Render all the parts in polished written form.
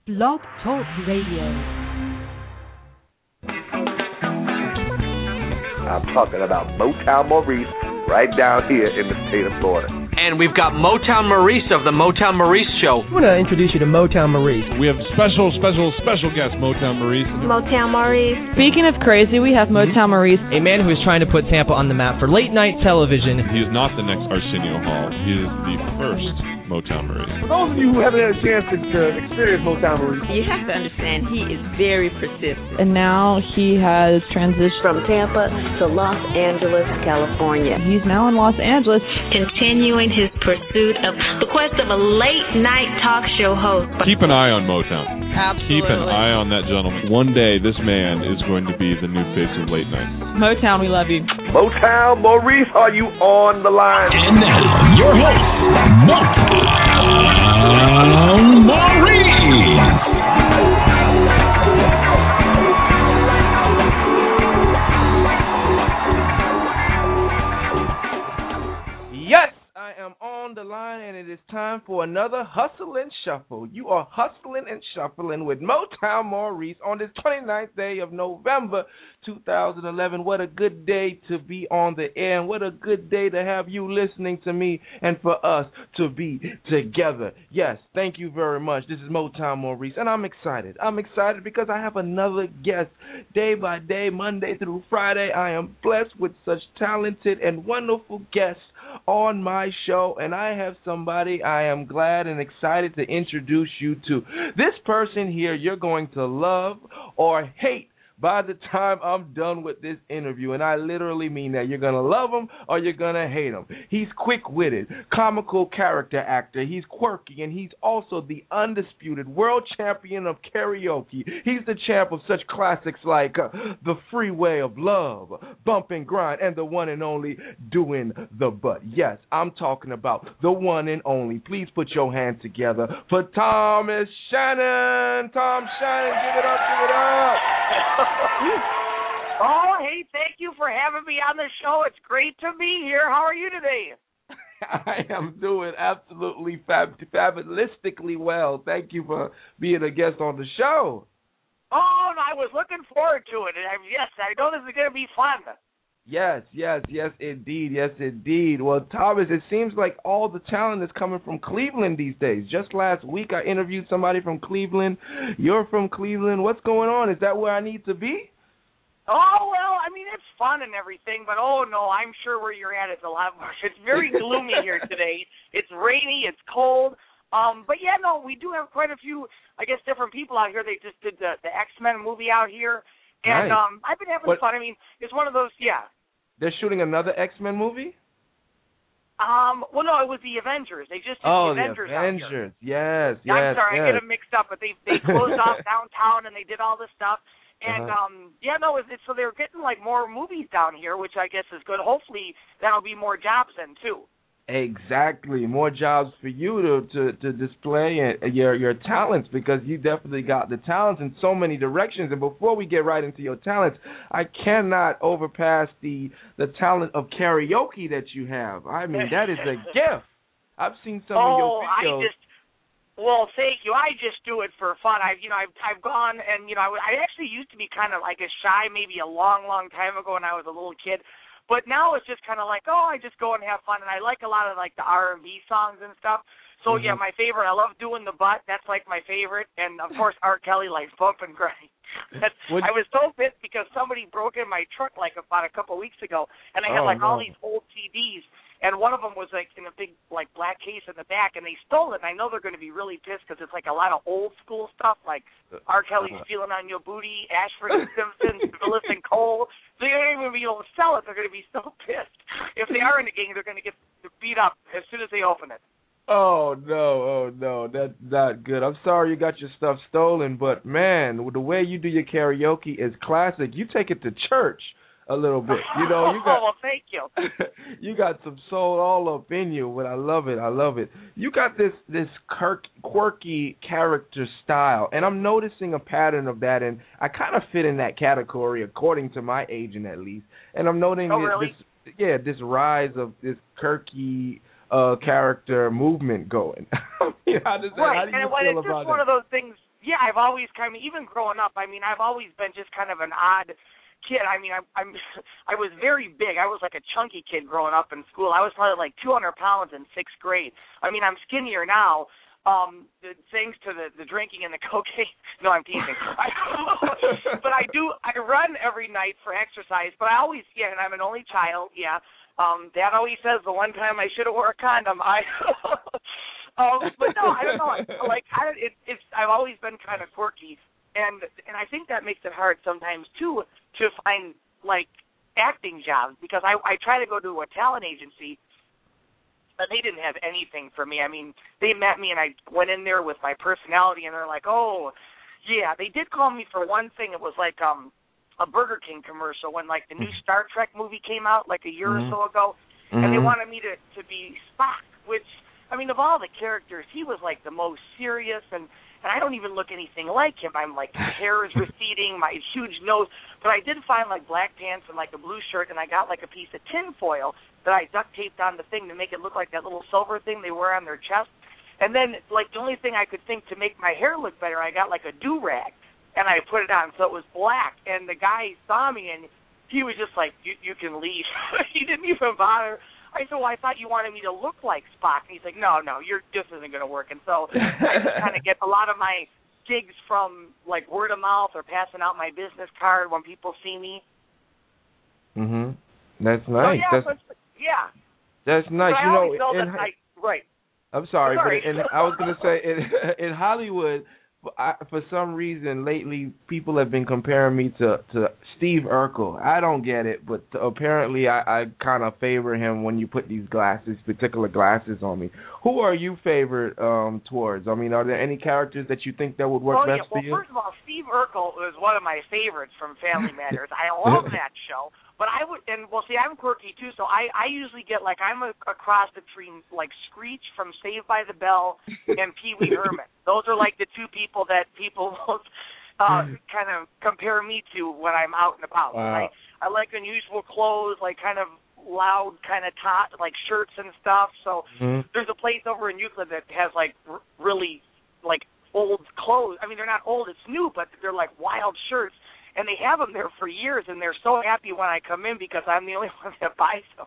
Blog Talk Radio. I'm talking about Motown Maurice right down here in the state of Florida. And we've got Motown Maurice of the Motown Maurice Show. I want to introduce you to Motown Maurice. We have special guest, Motown Maurice. Motown Maurice. Speaking of crazy, we have Motown Maurice. A man who is trying to put Tampa on the map for late-night television. He is not the next Arsenio Hall. He is the first Motown Maurice. For those of you who haven't had a chance to experience Motown Maurice, You have to understand, he is very persistent. And now he has transitioned From Tampa to Los Angeles, California. He's now in Los Angeles. Continuing his pursuit of the quest of a late-night talk show host. Keep an eye on Motown. Absolutely. Keep an eye on that gentleman. One day, this man is going to be the new face of late night. Motown, we love you. Motown Maurice, are you on the line? And now, your host, Motown Maurice. Yes, I am on the line, and it is time for another Hustle and Shuffle. You are hustling and shuffling with Motown Maurice on this 29th day of November 2011. What a good day to be on the air, and what a good day to have you listening to me and for us to be together. Yes, thank you very much. This is Motown Maurice, and I'm excited. I'm excited because I have another guest. Day by day, Monday through Friday, I am blessed with such talented and wonderful guests on my show, and I have somebody I am glad and excited to introduce you to. This person here you're going to love or hate by the time I'm done with this interview, and I literally mean that. You're going to love him or you're going to hate him. He's quick-witted, comical character actor. He's quirky, and he's also the undisputed world champion of karaoke. He's the champ of such classics like The Freeway of Love, Bump and Grind, and the one and only Doing the Butt. Yes, I'm talking about the one and only. Please put your hands together for Thomas Shannon. Tom Shannon, give it up, give it up. Oh, hey, thank you for having me on the show. It's great to be here. How are you today? I am doing absolutely fabulously well. Thank you for being a guest on the show. Oh, and I was looking forward to it. And yes, I know this is going to be fun. Yes, indeed. Well, Thomas, it seems like all the talent is coming from Cleveland these days. Just last week, I interviewed somebody from Cleveland. You're from Cleveland. What's going on? Is that where I need to be? Oh, well, I mean, it's fun and everything, but oh, no, I'm sure where you're at is a lot more. It's very gloomy here today. It's rainy. It's cold. But, yeah, no, we do have quite a few, I guess, different people out here. They just did the X-Men movie out here. And nice. I've been having fun. I mean, it's one of those, yeah. They're shooting another X-Men movie? Well, no, it was the Avengers. They just did the Avengers out here. Yes. I'm sorry, I get them mixed up, but they closed off downtown and they did all this stuff. And, so they're getting, like, more movies down here, which I guess is good. Hopefully that'll be more jobs then, too. Exactly. More jobs for you to display your talents, because you definitely got the talents in so many directions. And before we get right into your talents, I cannot overpass the talent of karaoke that you have. I mean, that is a gift. I've seen some of your videos. Well, thank you. I just do it for fun. I've gone and, I actually used to be kind of like a shy maybe a long, long time ago when I was a little kid. But now it's just kind of like, I just go and have fun, and I like a lot of, like, the R&B songs and stuff. So, yeah, my favorite, I love Doing the Butt. That's, like, my favorite. And, of course, R. Kelly likes Bump and Grind. I was so pissed because somebody broke in my truck, like, about a couple weeks ago, and I had, all these old CDs. And one of them was, like, in a big, like, black case in the back, and they stole it. And I know they're going to be really pissed because it's, like, a lot of old-school stuff, like R. Kelly's Feeling on Your Booty, Ashford and Simpson, Phyllis and Cole. So you're not even going to be able to sell it. They're going to be so pissed. If they are in the gang, they're going to get beat up as soon as they open it. Oh, no, that's not good. I'm sorry you got your stuff stolen, but, man, the way you do your karaoke is classic. You take it to church a little bit. You got, well, thank you. You got some soul all up in you, but I love it. You got this quirky character style, and I'm noticing a pattern of that, and I kind of fit in that category according to my agent at least. And I'm noting this rise of this quirky character movement going. How do you right. feel And it's about just one of those things. Yeah, I've always kind of, even growing up, I mean, I've always been just kind of an odd kid. I mean, I was very big. I was like a chunky kid growing up in school. I was probably like 200 pounds in 6th grade. I mean, I'm skinnier now, thanks to the drinking and the cocaine. No, I'm teasing. But I run every night for exercise. But I always, and I'm an only child. Yeah. Dad always says the one time I should have wore a condom. But no, I don't know. Like, I've always been kind of quirky. And I think that makes it hard sometimes, too, to find, like, acting jobs, because I try to go to a talent agency, but they didn't have anything for me. I mean, they met me, and I went in there with my personality, and they're like, oh, yeah. They did call me for one thing. It was like a Burger King commercial when, like, the new Star Trek movie came out, like, a year or so ago, and they wanted me to be Spock, which, I mean, of all the characters, he was, like, the most serious, and I don't even look anything like him. I'm like, my hair is receding, my huge nose. But I did find like black pants and like a blue shirt, and I got like a piece of tin foil that I duct taped on the thing to make it look like that little silver thing they wear on their chest. And then like the only thing I could think to make my hair look better, I got like a do-rag, and I put it on so it was black. And the guy saw me, and he was just like, you can leave. He didn't even bother. I said, well, I thought you wanted me to look like Spock. And he's like, no, this isn't going to work. And so I just kind of get a lot of my gigs from, like, word of mouth or passing out my business card when people see me. That's nice. So, That's nice. But you know, right. I'm sorry. But I was going to say, in Hollywood, for some reason lately, people have been comparing me to Steve Urkel. I don't get it, but apparently I kind of favor him when you put these particular glasses on me. Who are you favored towards? I mean, are there any characters that you think that would work best for you? Well, first of all, Steve Urkel is one of my favorites from Family Matters. I love that show. But I'm quirky too, so I usually get, like, I'm a cross between, like, Screech from Saved by the Bell and Pee Wee Herman. Those are, like, the two people that people most kind of compare me to when I'm out and about. Wow. I like unusual clothes, like, kind of loud kind of like, shirts and stuff. So there's a place over in Euclid that has, like, really, like, old clothes. I mean, they're not old, it's new, but they're, like, wild shirts. And they have them there for years, and they're so happy when I come in because I'm the only one that buys them.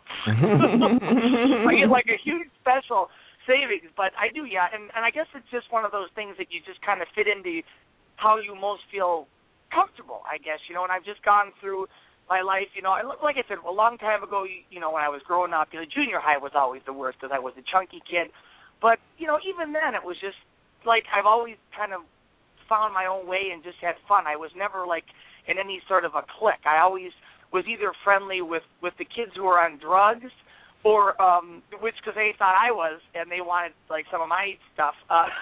I get like a huge special savings, but I do, and I guess it's just one of those things that you just kind of fit into how you most feel comfortable, I guess, you know, and I've just gone through my life, you know, like I said, a long time ago, you know, when I was growing up, you know, junior high was always the worst because I was a chunky kid, but, you know, even then it was just, like, I've always kind of found my own way and just had fun. I was never, like, in any sort of a clique. I always was either friendly with the kids who were on drugs or, because they thought I was, and they wanted, like, some of my stuff.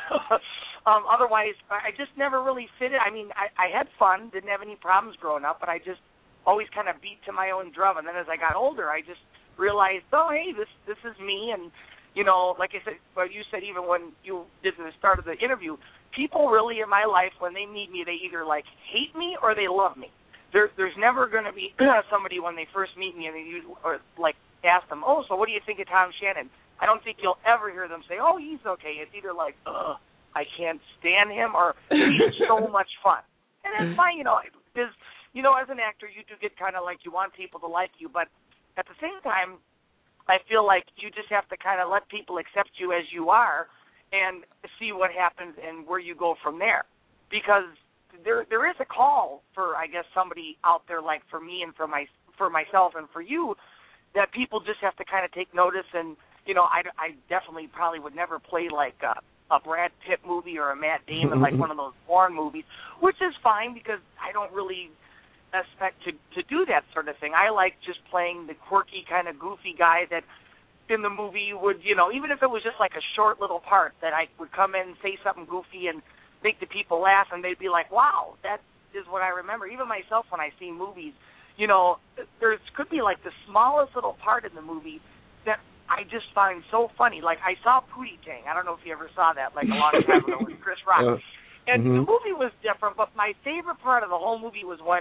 Otherwise, I just never really fit it. I mean, I had fun, didn't have any problems growing up, but I just always kind of beat to my own drum. And then as I got older, I just realized, oh, hey, this is me. And, you know, like I said, well, you said even when you did the start of the interview, people really in my life, when they meet me, they either, like, hate me or they love me. There's never going to be somebody when they first meet me and they like, ask them, oh, so what do you think of Tom Shannon? I don't think you'll ever hear them say, oh, he's okay. It's either like, ugh, I can't stand him, or he's so much fun. And that's fine, you know, because, you know, as an actor, you do get kind of like you want people to like you, but at the same time, I feel like you just have to kind of let people accept you as you are and see what happens and where you go from there. Because there is a call for, I guess, somebody out there like for me and for myself and for you, that people just have to kind of take notice. And, you know, I definitely probably would never play like a Brad Pitt movie or a Matt Damon, like one of those porn movies, which is fine because I don't really expect to do that sort of thing. I like just playing the quirky kind of goofy guy that in the movie would, you know, even if it was just like a short little part that I would come in and say something goofy and make the people laugh, and they'd be like, wow, that is what I remember. Even myself, when I see movies, you know, there could be like the smallest little part in the movie that I just find so funny. Like, I saw Pootie Tang. I don't know if you ever saw that, like a long time ago with Chris Rock. And the movie was different, but my favorite part of the whole movie was when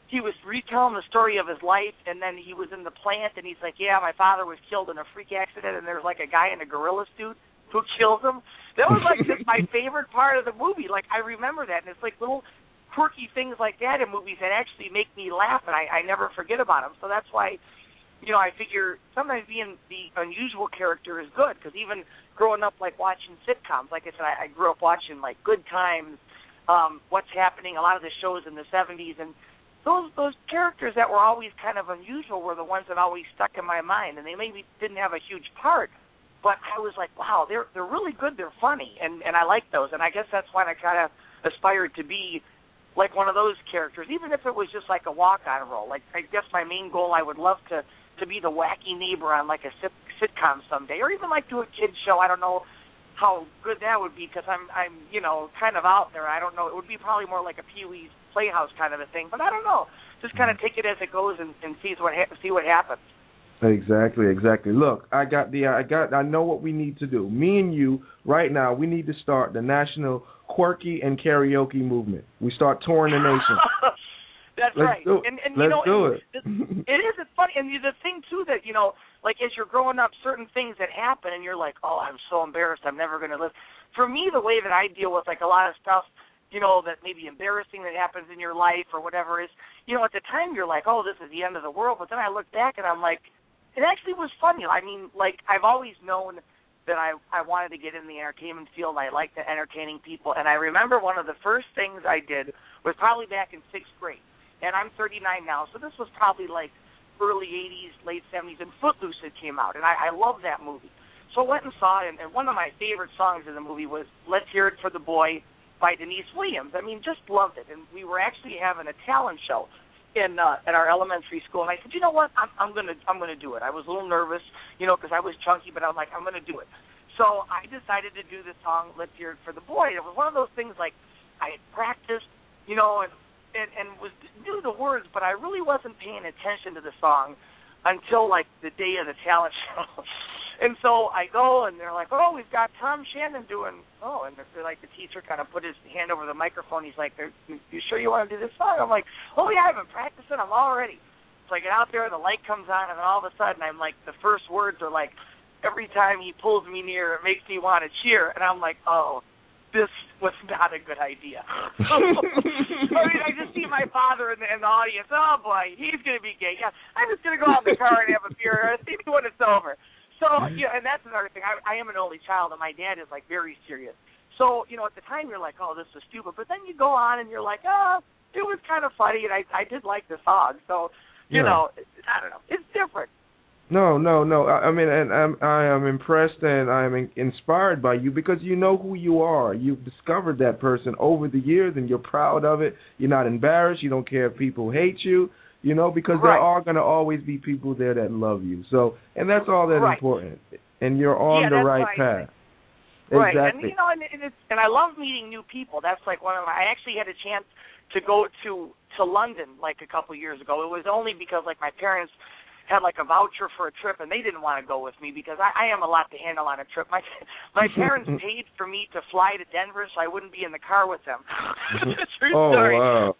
he was retelling the story of his life, and then he was in the plant, and he's like, yeah, my father was killed in a freak accident, and there's like a guy in a gorilla suit who kills him. That was like just my favorite part of the movie. Like, I remember that, and it's like little quirky things like that in movies that actually make me laugh, and I never forget about them. So that's why, you know, I figure sometimes being the unusual character is good, because even growing up, like, watching sitcoms, like I said, I grew up watching, like, Good Times, What's Happening, a lot of the shows in the 70s, and those characters that were always kind of unusual were the ones that always stuck in my mind, and they maybe didn't have a huge part, but I was like, wow, they're really good, they're funny, and I like those, and I guess that's why I kind of aspired to be like one of those characters, even if it was just like a walk-on role. Like, I guess my main goal, I would love to be the wacky neighbor on like a sitcom someday, or even like do a kids show. I don't know how good that would be, because I'm you know, kind of out there. I don't know. It would be probably more like a Pee-wee's Playhouse kind of a thing, but I don't know. Just kind of take it as it goes and see what happens. Exactly. Look, I know what we need to do. Me and you right now, we need to start the national quirky and karaoke movement. We start touring the nation. That's right. And Let's do it. It is. It's funny. And the thing too that, you know, like as you're growing up, certain things that happen, and you're like, oh, I'm so embarrassed. I'm never going to live. For me, the way that I deal with like a lot of stuff, you know, that may be embarrassing that happens in your life or whatever is, you know, at the time you're like, oh, this is the end of the world. But then I look back and I'm like, it actually was funny. I mean, like, I've always known that I wanted to get in the entertainment field. I liked entertaining people. And I remember one of the first things I did was probably back in 6th grade. And I'm 39 now, so this was probably like early 80s, late 70s, and Footloose had came out. And I love that movie. So I went and saw it, and one of my favorite songs in the movie was Let's Hear It for the Boy by Denise Williams. I mean, just loved it. And we were actually having a talent show at our elementary school, and I said, you know what, I'm gonna do it. I was a little nervous, you know, because I was chunky, but I'm like, I'm gonna do it. So I decided to do the song Let's Hear It for the Boy. It was one of those things like I had practiced, you know, and knew the words, but I really wasn't paying attention to the song until like the day of the talent show. And so I go, and they're like, oh, we've got Tom Shannon doing, and they're like, the teacher kind of put his hand over the microphone. He's like, you sure you want to do this song? I'm like, oh, yeah, I've been practicing. I'm all ready. So I get out there, the light comes on, and all of a sudden I'm like, the first words are like, every time he pulls me near, it makes me want to cheer. And I'm like, oh, this was not a good idea. I mean, I just see my father in the audience. Oh, boy, he's going to be gay. Yeah, I'm just going to go out in the car and have a beer. See when it's over. So, yeah, and that's another thing. I am an only child, and my dad is, like, very serious. So, you know, at the time you're like, oh, this is stupid. But then you go on and you're like, it was kind of funny, and I did like the song. So, you know, I don't know. It's different. No. I mean, and I am impressed and I am inspired by you because you know who you are. You've discovered that person over the years, and you're proud of it. You're not embarrassed. You don't care if people hate you. You know, because there are going to always be people there that love you. So, and that's all that's important. And you're on the right path. Right. Exactly. And, you know, and I love meeting new people. That's like I actually had a chance to go to London like a couple years ago. It was only because like my parents had like a voucher for a trip, and they didn't want to go with me because I am a lot to handle on a trip. My parents paid for me to fly to Denver so I wouldn't be in the car with them. True story. Wow.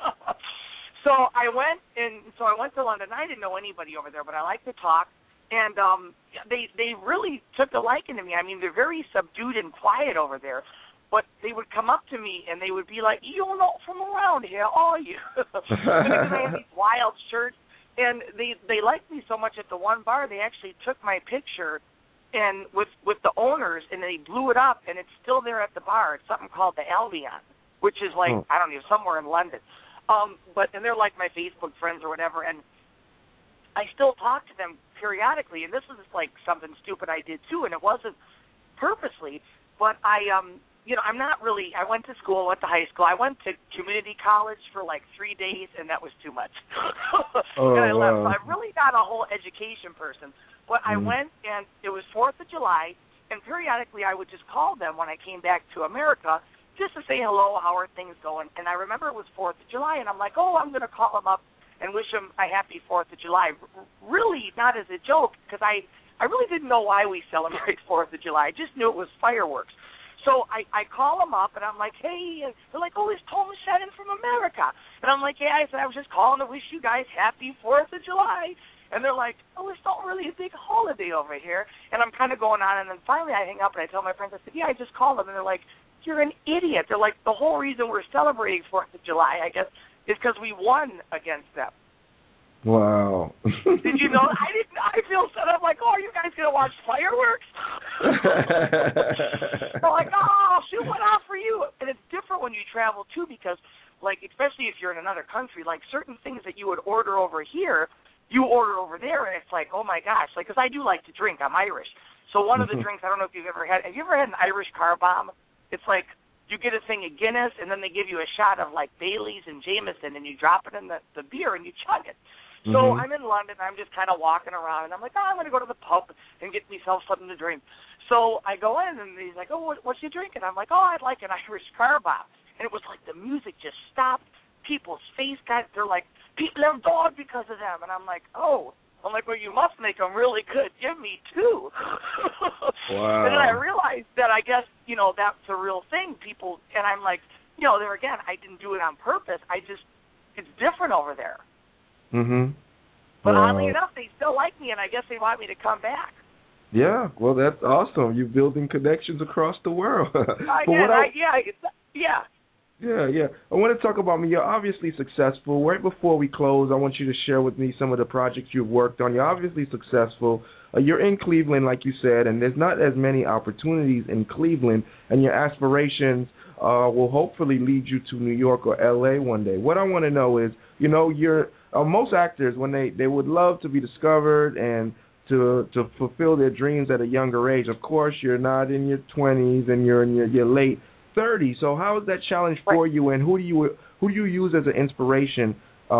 So I went to London. I didn't know anybody over there, but I like to talk, and they really took a liking to me. I mean, they're very subdued and quiet over there, but they would come up to me and they would be like, "You're not from around here, are you?" Because I had these wild shirts, and they liked me so much at the one bar they actually took my picture and with the owners, and they blew it up, and it's still there at the bar. It's something called the Albion, which is like I don't know, somewhere in London. And they're like my Facebook friends or whatever, and I still talk to them periodically, and this is like something stupid I did too, and it wasn't purposely, but I'm not really, I went to school, went to high school, I went to community college for like 3 days, and that was too much. And I left, so I'm really not a whole education person, but I went, and it was 4th of July, and periodically I would just call them when I came back to America, just to say hello, how are things going? And I remember it was 4th of July, and I'm like, I'm going to call them up and wish them a happy 4th of July. Really not as a joke, because I really didn't know why we celebrate 4th of July. I just knew it was fireworks. So I call them up, and I'm like, hey, they're like, oh, is Tom Shannon from America? And I'm like, yeah, I said, I was just calling to wish you guys happy 4th of July. And they're like, oh, it's not really a big holiday over here. And I'm kind of going on, and then finally I hang up, and I tell my friends, I said, yeah, I just called them. And they're like, you're an idiot. They're like, the whole reason we're celebrating 4th of July, I guess, is because we won against them. Wow. Did you know? I didn't. I feel set up like, oh, are you guys going to watch fireworks? They're like, oh, shoot one off for you. And it's different when you travel, too, because, like, especially if you're in another country, like certain things that you would order over here, you order over there, and it's like, oh, my gosh. Like, because I do like to drink. I'm Irish. So one of the drinks, I don't know if you've ever had. Have you ever had an Irish car bomb? It's like you get a thing of Guinness, and then they give you a shot of, like, Bailey's and Jameson, and you drop it in the beer, and you chug it. So I'm in London, I'm just kind of walking around, and I'm like, oh, I'm going to go to the pub and get myself something to drink. So I go in, and he's like, oh, what's you drinking? I'm like, oh, I'd like an Irish car bomb. And it was like the music just stopped. People's face they're like, people have died because of them. And I'm like, oh. I'm like, well, you must make them really good. Give me 2. Wow. And then I realized that I guess, you know, that's a real thing. People, and I'm like, you know, there again, I didn't do it on purpose. It's different over there. But oddly enough, they still like me, and I guess they want me to come back. Yeah, well, that's awesome. You're building connections across the world. Yeah. I want to talk about me. You're obviously successful. Right before we close, I want you to share with me some of the projects you've worked on. You're obviously successful. You're in Cleveland, like you said, and there's not as many opportunities in Cleveland, and your aspirations will hopefully lead you to New York or L.A. one day. What I want to know is, you know, you're most actors, when they would love to be discovered and to fulfill their dreams at a younger age. Of course, you're not in your 20s and you're in your late 30s. So how is that challenge for you, and who do you use as an inspiration,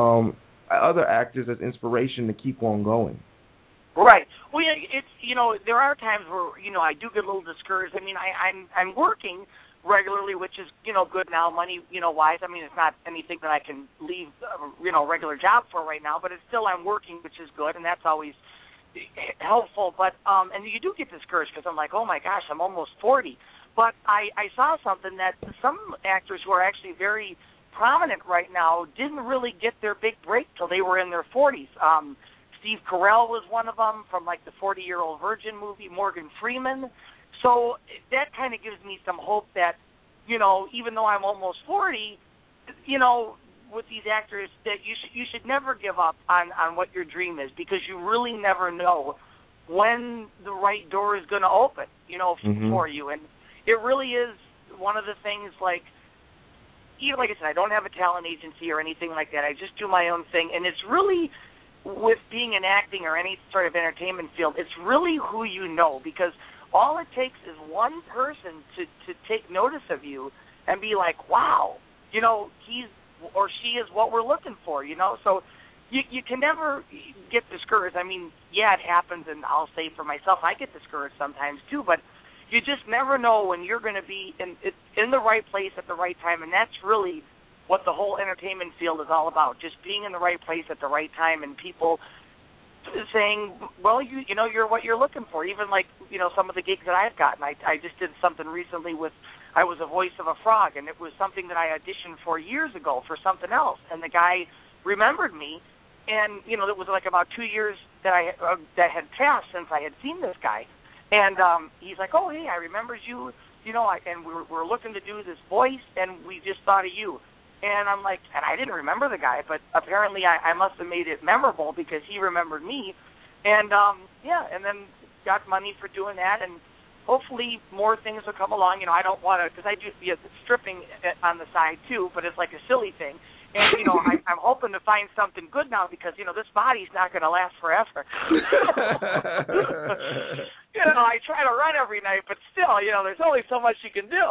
other actors as inspiration to keep on going? Right. Well, it's, you know, there are times where, you know, I do get a little discouraged. I mean, I'm working regularly, which is, you know, good now, money, you know, wise. I mean, it's not anything that I can leave, you know, regular job for right now, but it's still, I'm working, which is good, and that's always helpful. But, and you do get discouraged because I'm like, oh my gosh, I'm almost 40. But I saw something that some actors who are actually very prominent right now didn't really get their big break till they were in their 40s. Steve Carell was one of them from like the 40-Year-Old Virgin movie, Morgan Freeman. So that kind of gives me some hope that, you know, even though I'm almost 40, you know, with these actors, that you should never give up on what your dream is, because you really never know when the right door is going to open, you know, for you. And it really is one of the things, like, even like I said, I don't have a talent agency or anything like that. I just do my own thing. And it's really, with being in acting or any sort of entertainment field, it's really who you know, because all it takes is one person to take notice of you and be like, wow, you know, he's or she is what we're looking for, you know. So you can never get discouraged. I mean, yeah, it happens, and I'll say for myself, I get discouraged sometimes too, but you just never know when you're going to be in the right place at the right time, and that's really what the whole entertainment field is all about, just being in the right place at the right time, and people saying, well, you know, you're what you're looking for. Even like, you know, some of the gigs that I've gotten. I just did something recently I was a voice of a frog, and it was something that I auditioned for years ago for something else, and the guy remembered me, and, you know, it was like about 2 years that had passed since I had seen this guy, and he's like, oh, hey, I remembered you, you know, and we're looking to do this voice, and we just thought of you. And I'm like, and I didn't remember the guy, but apparently I must have made it memorable because he remembered me. And, and then got money for doing that, and hopefully more things will come along. You know, I don't want to, because I do stripping on the side too, but it's like a silly thing. And, you know, I'm hoping to find something good now because, you know, this body's not going to last forever. You know, I try to run every night, but still, you know, there's only so much you can do.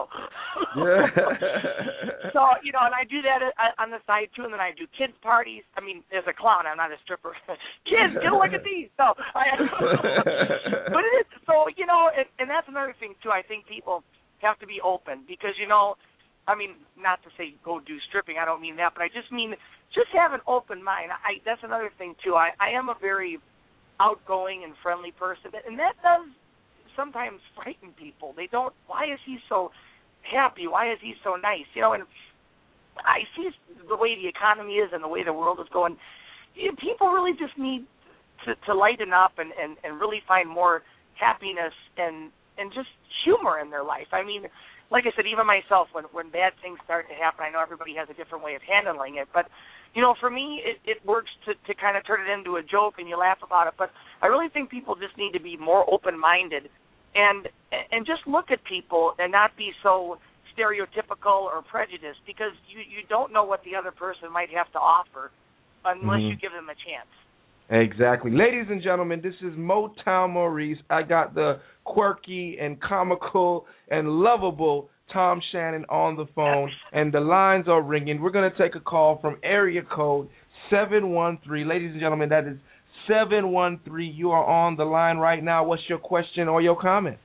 So, you know, and I do that on the side, too, and then I do kids' parties. I mean, as a clown, I'm not a stripper. Kids, get a look at these. So, but it is, so, you know, and that's another thing, too. I think people have to be open because, you know, I mean, not to say go do stripping, I don't mean that, but I just mean just have an open mind. That's another thing, too. I am a very outgoing and friendly person, and that does sometimes frighten people. They don't. Why is he so happy? Why is he so nice? You know, and I see the way the economy is and the way the world is going. People really just need to lighten up and really find more happiness and just humor in their life. I mean, like I said, even myself, when bad things start to happen, I know everybody has a different way of handling it, but, you know, for me, it works to kind of turn it into a joke and you laugh about it, but I really think people just need to be more open-minded and just look at people and not be so stereotypical or prejudiced, because you don't know what the other person might have to offer unless you give them a chance. Exactly. Ladies and gentlemen, this is Motown Maurice. I got the quirky and comical and lovable Tom Shannon on the phone, and the lines are ringing. We're going to take a call from area code 713. Ladies and gentlemen, that is 713. You are on the line right now. What's your question or your comment?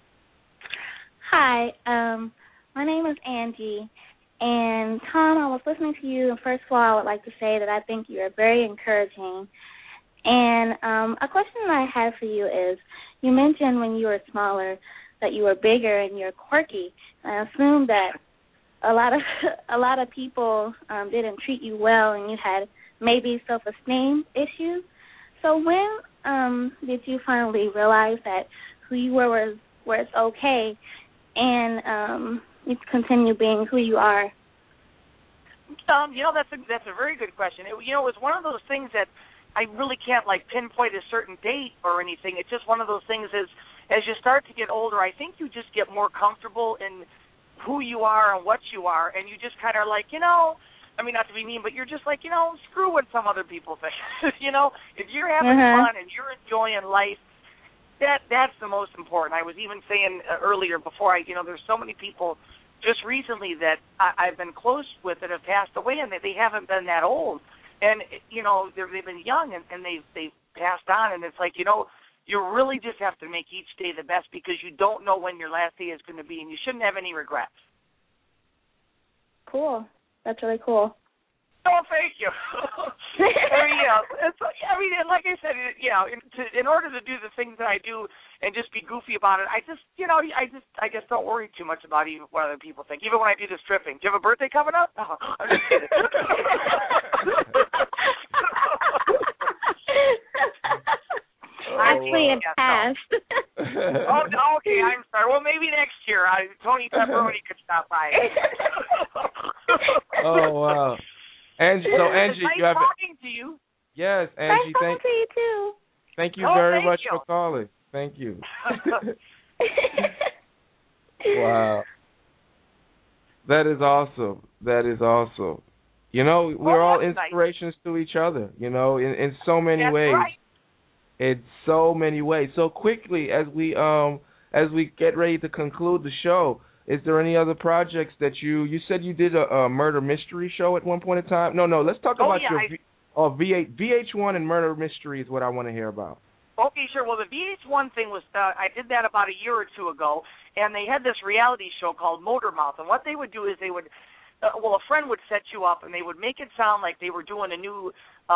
Hi. My name is Angie. And, Tom, I was listening to you, and first of all, I would like to say that I think you are very encouraging. And a question that I have for you is, you mentioned when you were smaller that you were bigger and you're quirky. I assume that a lot of people didn't treat you well and you had maybe self-esteem issues. So when did you finally realize that who you were was okay and you continue being who you are? You know, that's a very good question. It was one of those things that I really can't, like, pinpoint a certain date or anything. It's just one of those things as you start to get older, I think you just get more comfortable in who you are and what you are, and you just kind of like, I mean, not to be mean, but you're just like, screw what some other people think. If you're having fun and you're enjoying life, that's the most important. I was even saying earlier before, there's so many people just recently that I've been close with that have passed away, and they haven't been that old. And, they've been young, and they've passed on, and it's like, you really just have to make each day the best, because you don't know when your last day is going to be, and you shouldn't have any regrets. Cool. That's really cool. Oh, thank you. I mean, like I said, in order to do the things that I do and just be goofy about it, I guess don't worry too much about even what other people think. Even when I do the stripping. Do you have a birthday coming up? Oh, I'm just kidding. Actually, it passed. Oh, okay. I'm sorry. Well, maybe next year. Tony Pepperoni could stop by. Oh, wow. Angie, nice you have talking to you. Yes, Angie. Nice talking to you too. Thank you very much for calling. Thank you. Wow, that is awesome. That is awesome. We're all inspirations to each other. In so many ways. Right. In so many ways. So quickly, as we get ready to conclude the show, is there any other projects that you said you did a murder mystery show at one point in time? No, let's talk about your VH1 and murder mystery is what I want to hear about. Okay, sure. Well, the VH1 thing was, I did that about a year or two ago, and they had this reality show called Motor Mouth, and what they would do is they would, a friend would set you up, and they would make it sound like they were doing a new,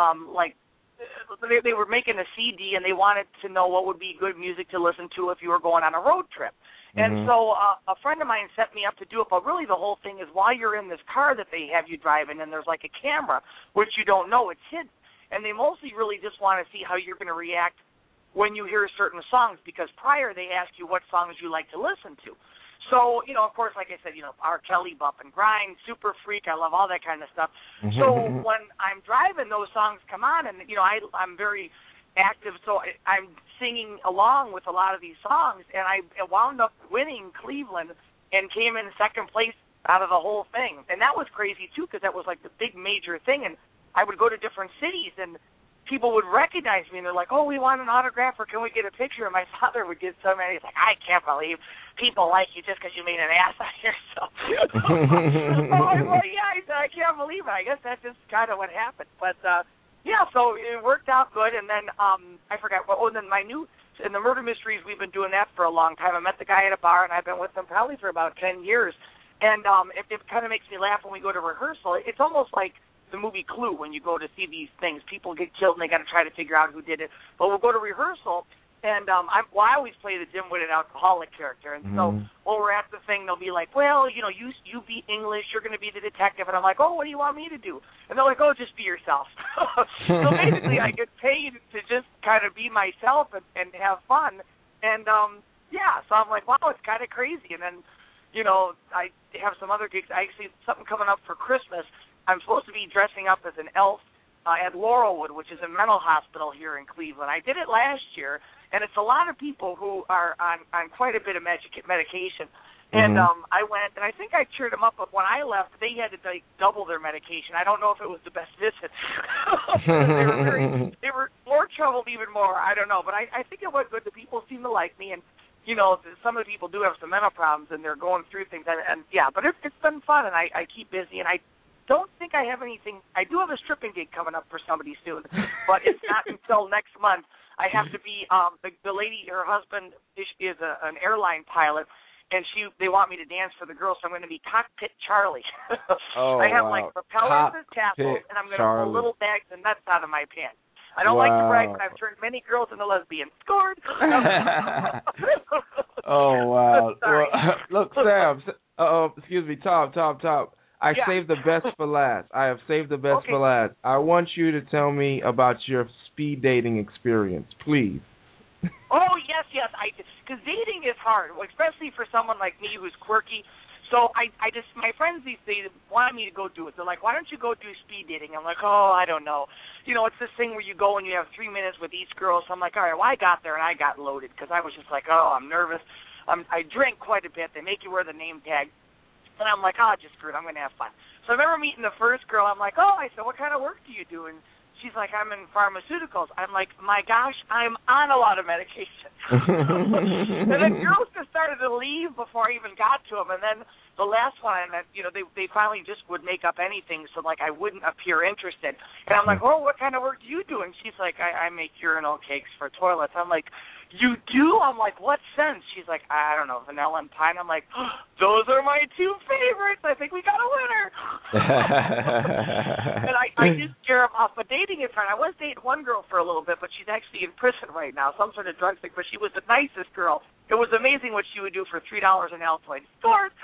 they were making a CD, and they wanted to know what would be good music to listen to if you were going on a road trip. And so a friend of mine set me up to do it, but really the whole thing is while you're in this car that they have you driving, and there's like a camera, which you don't know, it's hidden. And they mostly really just want to see how you're going to react when you hear certain songs, because prior they ask you what songs you like to listen to. So, of course, like I said, R. Kelly, Bump and Grind, Super Freak, I love all that kind of stuff. So when I'm driving, those songs come on, and, I'm very active, so I'm singing along with a lot of these songs, and I wound up winning Cleveland and came in second place out of the whole thing. And that was crazy, too, because that was like the big major thing, and I would go to different cities, and people would recognize me, and they're like, oh, we want an autograph, or can we get a picture? And my father would get so many. He's like, I can't believe people like you just because you made an ass out of yourself. I said, I can't believe it. I guess that's just kind of what happened. But, so it worked out good, and then I forgot. And then in the murder mysteries, we've been doing that for a long time. I met the guy at a bar, and I've been with him probably for about 10 years. And it kind of makes me laugh when we go to rehearsal. It's almost like the movie Clue when you go to see these things. People get killed, and they got to try to figure out who did it. But we'll go to rehearsal, And I always play the dim-witted alcoholic character. And so when we're at the thing, they'll be like, well, you be English, you're going to be the detective. And I'm like, oh, what do you want me to do? And they're like, oh, just be yourself. So basically I get paid to just kind of be myself and have fun. And, so I'm like, wow, it's kind of crazy. And then, I have some other gigs. I actually, something coming up for Christmas. I'm supposed to be dressing up as an elf at Laurelwood, which is a mental hospital here in Cleveland. I did it last year. And it's a lot of people who are on quite a bit of medication. And I went, and I think I cheered them up, but when I left, they had to double their medication. I don't know if it was the best visit. They were more troubled even more. I don't know. But I think it went good. The people seem to like me. And, some of the people do have some mental problems, and they're going through things. But it's been fun, and I keep busy. And I don't think I have anything. I do have a stripping gig coming up for somebody soon, but it's not until next month. I have to be the lady. Her husband is an airline pilot, and they want me to dance for the girls. So I'm going to be Cockpit Charlie. I have like propellers and tassels, and I'm going to pull little bags and nuts out of my pants. I don't like to brag, but I've turned many girls into lesbians. Scored. Oh wow! Well, look, Sam. Excuse me, Tom. I saved the best for last. I have saved the best for last. I want you to tell me about your speed dating experience, please. Oh, yes. Because dating is hard, especially for someone like me who's quirky. So my friends, they wanted me to go do it. They're like, why don't you go do speed dating? I'm like, oh, I don't know. It's this thing where you go and you have 3 minutes with each girl. So I'm like, all right, well, I got there and I got loaded because I was just like, oh, I'm nervous. I drink quite a bit. They make you wear the name tag. And I'm like, oh, just screw it. I'm going to have fun. So I remember meeting the first girl. I'm like, oh, I said, what kind of work do you do? And she's like, I'm in pharmaceuticals. I'm like, my gosh, I'm on a lot of medication. And then girls just started to leave before I even got to them. And then the last one I met, they finally just would make up anything so, like, I wouldn't appear interested. And I'm like, oh, what kind of work do you do? And she's like, I make urinal cakes for toilets. I'm like, you do? I'm like, what sense? She's like, I don't know, vanilla and pine. I'm like, oh, those are my two favorites. I think we got a winner. And I just scare them off. But dating is hard. I was dating one girl for a little bit, but she's actually in prison right now, some sort of drug thing. But she was the nicest girl. It was amazing what she would do for $3 an Altoid. Stores.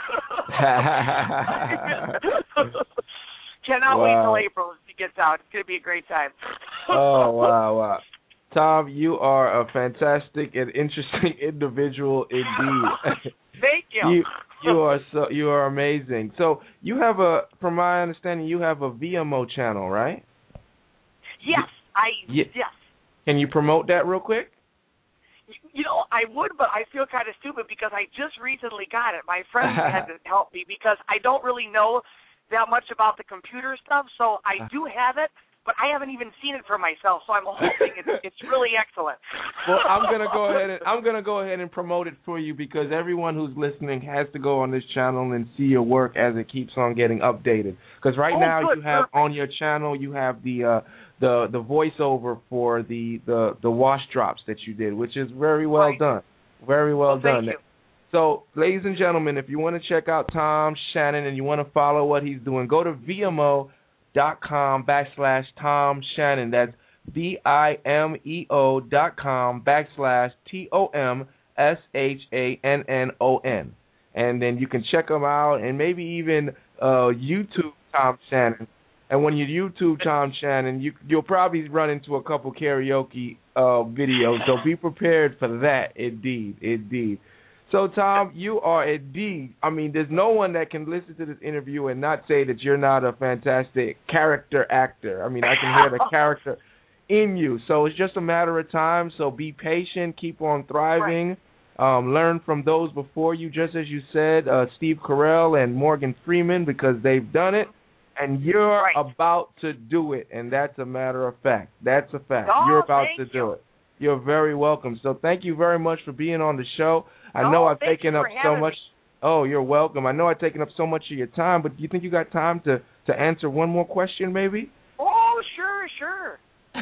Cannot wait till April when she gets out. It's going to be a great time. Oh, wow. Tom, you are a fantastic and interesting individual indeed. Thank you. You are amazing. So you have from my understanding, you have a VMO channel, right? Yes, yes. Can you promote that real quick? I would, but I feel kind of stupid because I just recently got it. My friend had to help me because I don't really know that much about the computer stuff, so I do have it. But I haven't even seen it for myself, so I'm hoping it's really excellent. Well, I'm gonna go ahead and promote it for you because everyone who's listening has to go on this channel and see your work as it keeps on getting updated. Because now you have on your channel you have the voiceover for the wash drops that you did, which is very well done, very well done. Thank you. So, ladies and gentlemen, if you want to check out Tom Shannon and you want to follow what he's doing, go to VMO.com/Tom Shannon. That's VIMEO.com/TOMSHANNON. And then you can check him out and maybe even YouTube Tom Shannon. And when you YouTube Tom Shannon, you'll probably run into a couple karaoke videos. So be prepared for that, indeed. So, Tom, you are indeed, there's no one that can listen to this interview and not say that you're not a fantastic character actor. I can hear the character in you. So it's just a matter of time. So be patient, keep on thriving, learn from those before you, just as you said, Steve Carell and Morgan Freeman, because they've done it. And you're about to do it, and that's a matter of fact. That's a fact. You're about to do it. You're very welcome. So thank you very much for being on the show. I know I've taken up so much. Oh, you're welcome. I know I've taken up so much of your time, but do you think you got time to answer one more question, maybe? Oh, sure.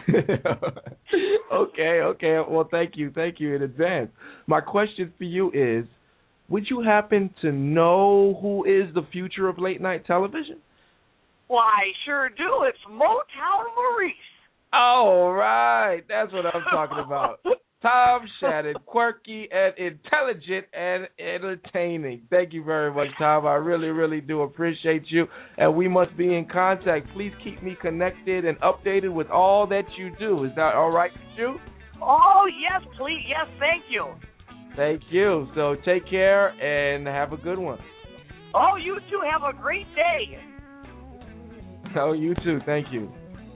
Okay. Well, thank you in advance. My question for you is, would you happen to know who is the future of late night television? Well, I sure do. It's Motown Maurice. All right. That's what I'm talking about. Tom Shannon, quirky and intelligent and entertaining. Thank you very much, Tom. I really, really do appreciate you. And we must be in contact. Please keep me connected and updated with all that you do. Is that all right with you? Oh, yes, please. Yes, thank you. Thank you. So take care and have a good one. Oh, you too. Have a great day. Oh, you too. Thank you.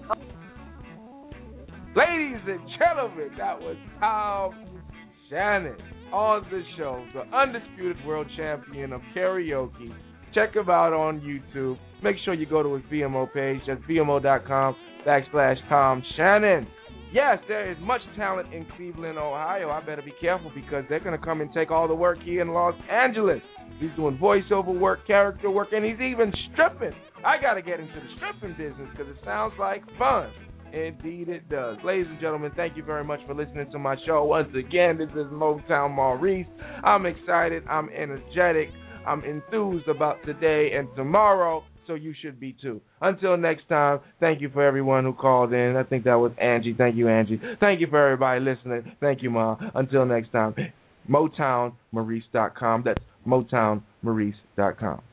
Ladies and gentlemen, that was Tom Shannon on the show, the undisputed world champion of karaoke. Check him out on YouTube. Make sure you go to his VMO page. That's VMO.com/Tom Shannon. Yes, there is much talent in Cleveland, Ohio. I better be careful because they're going to come and take all the work here in Los Angeles. He's doing voiceover work, character work, and he's even stripping. I got to get into the stripping business because it sounds like fun. Indeed it does. Ladies and gentlemen, thank you very much for listening to my show. Once again, this is Motown Maurice. I'm excited. I'm energetic. I'm enthused about today and tomorrow, so you should be too. Until next time, thank you for everyone who called in. I think that was Angie. Thank you, Angie. Thank you for everybody listening. Thank you, Ma. Until next time, MotownMaurice.com. That's MotownMaurice.com.